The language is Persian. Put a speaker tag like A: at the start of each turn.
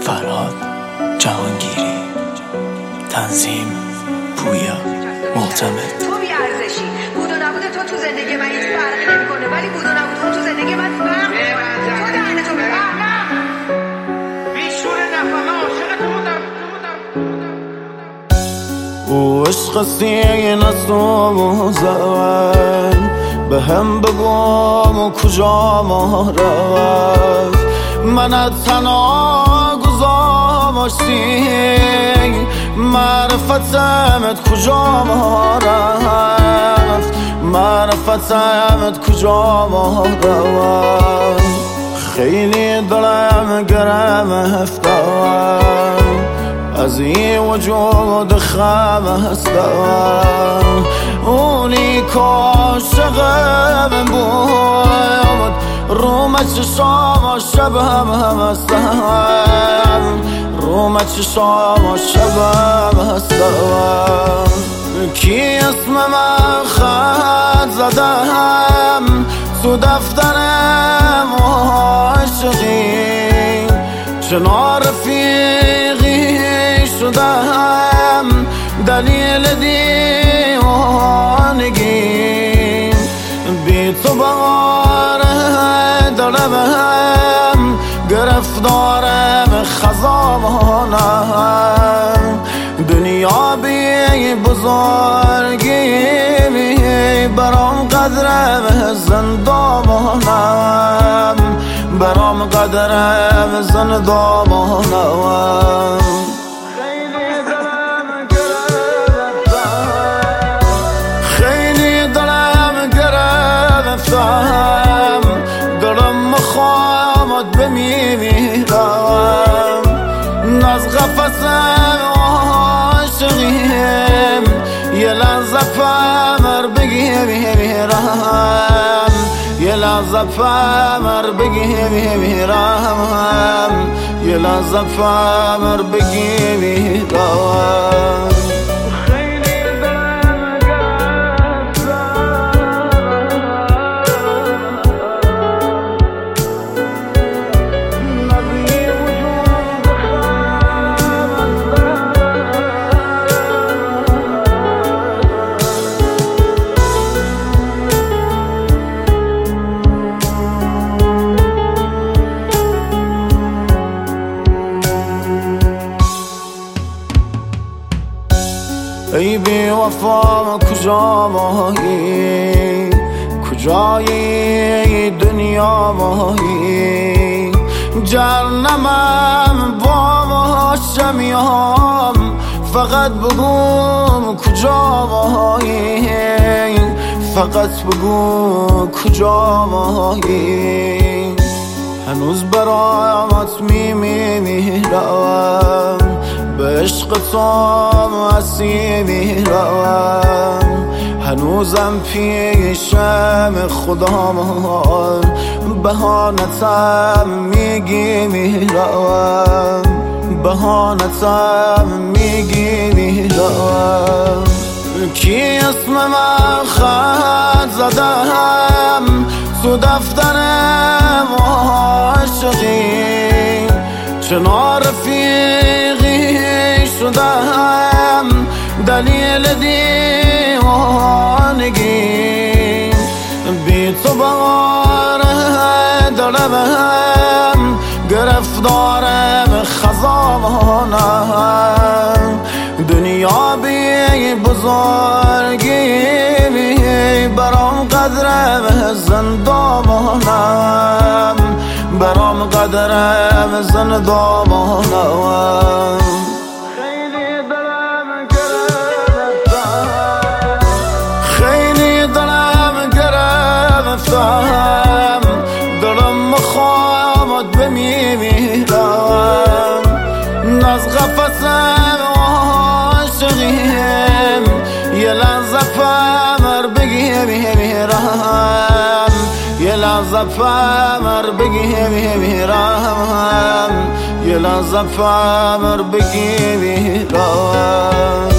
A: فرهاد جهانگیری، تنظیم پویا معتمد.
B: تو بی ارزشی، بود و نبود تو تو زندگی من هیچ فرقی نمیکنه، ولی بود و نبود تو زندگی من فرق میکنه. تو دهنه تو ببر. بیشور نفهمه عاشق تو بودم.
C: او عشق سینه سوزد، به هم بگم کجا ما رفت. من تنها گذاشتی، معرفتمت کجا ما رفت. معرفتمت کجا ما رفت. خیلی دلم گرفته از این وجود خستم. اونی کاشقم بود، رو چشام شبم هستم. رو چشام شبم هستم. کی اسم من خط زدم تو دفترم عاشقی، چنان رفیقی شدم دلیل دیوانگی. بی تو بغاره دلم گرفتارم خزانم. دنیا بی بزرگی برام قدرم زندامانم. برام قدرم زندامانم. خیلی دلم گرفتم، دلم مخوامت بمیرم. از قفصم عاشقیم، یه لحظه فمر بگیرم. یه لحظه فمر بگیرم. یه لحظه فمر بگیرم. ای بی وفا کجا مایی، کجای دنیا مایی. جهنمم با میام، فقط بگو کجا مایی. فقط بگو کجا مایی. هنوز برامت میمیرم، به عشق تو اسیرم. هنوزم پیشم خدامان، بهانتم میگیرم. بهانتم میگیرم. کی اسم من خط زدم تو دفترم عاشقی، چنان رفیقی شدم دلیل دیوانگی. بی تو بغاره دلم گرفتارم خزانم. دنیا بی بزرگی برام قدرم زندامانم. برام قدرم زندامانم. خیلی دلم گرفتم، دلم مخوامت بمیرم. از قفصم عاشقیم، یه لحظه فمر بگیرم. یه لحظه فمر بگیرم. یه لحظه فمر بگیرم.